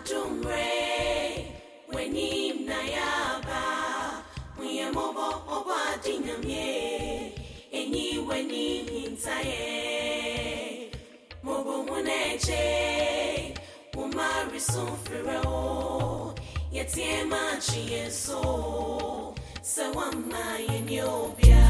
Adumre, wenim nayaba, Muyamobo oba dinamye, Eni wenim hintaye, Mobo muneche, Umari sonfero, Yetiema chienso, Sawama yenyobia.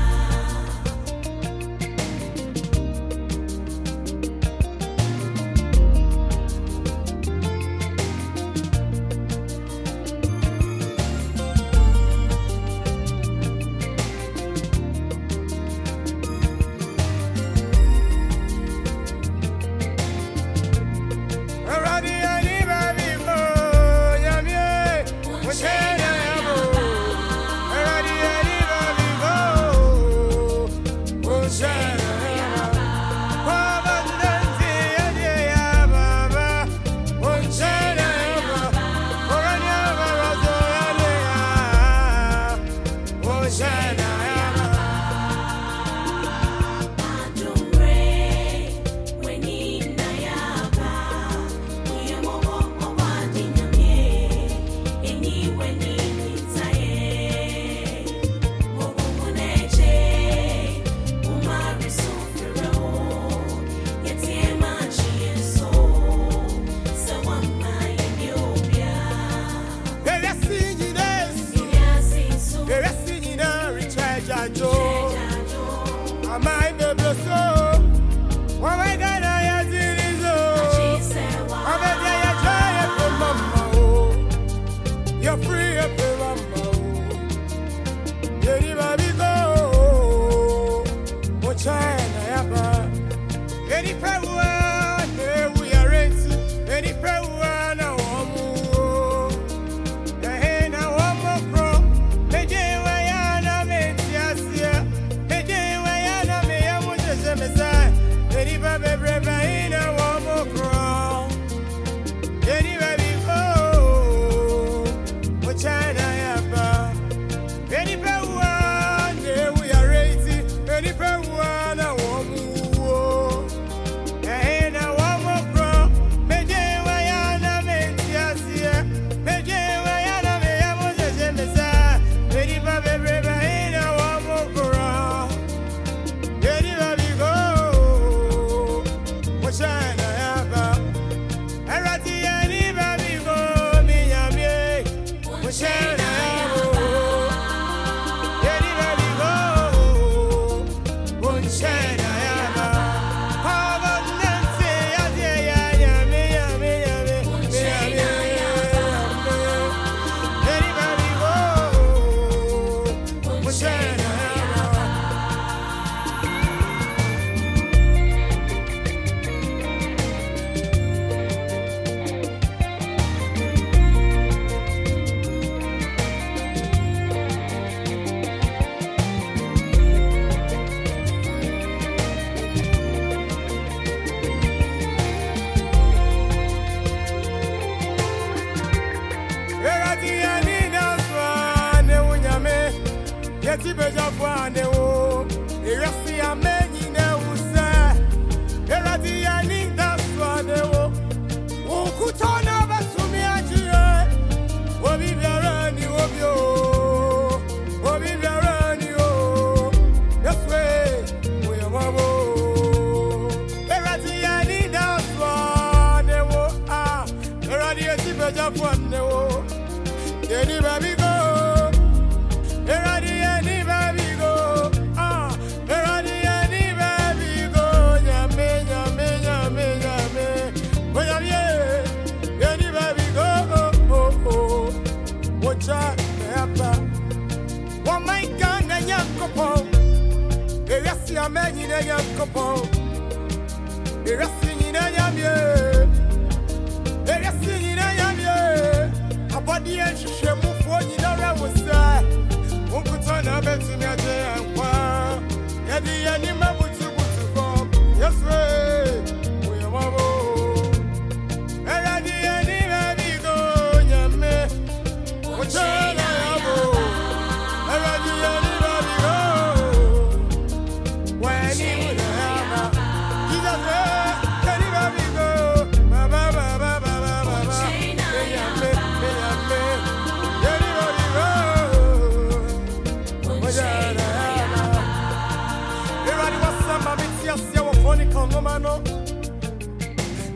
Jesus,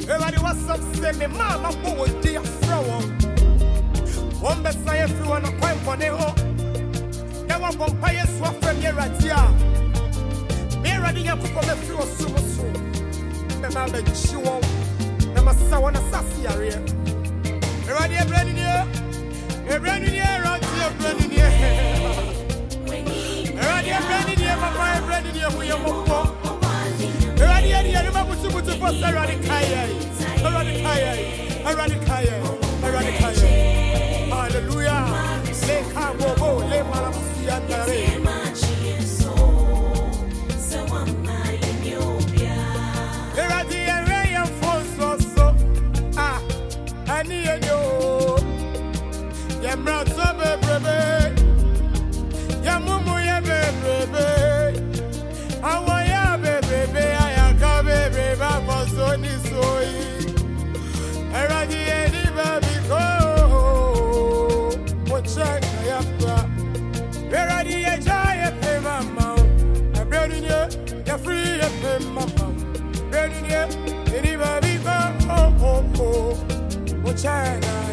Everybody was some say me mama boy dear throw. One best I everyone a point for the ho. Never vampire swap from your ratia. Me ready up for the few sumo so. Me mama chiwo. Na masa wana sasi area. Everybody a brand new. A brand new ratia brand new. Everybody a brand new mama a brand new for your mama. Everybody a new mama to for Saradikaya. Hallelujah. Le Kabobo, Le Malamusia, free and mama. Ready, anybody go, oh, China.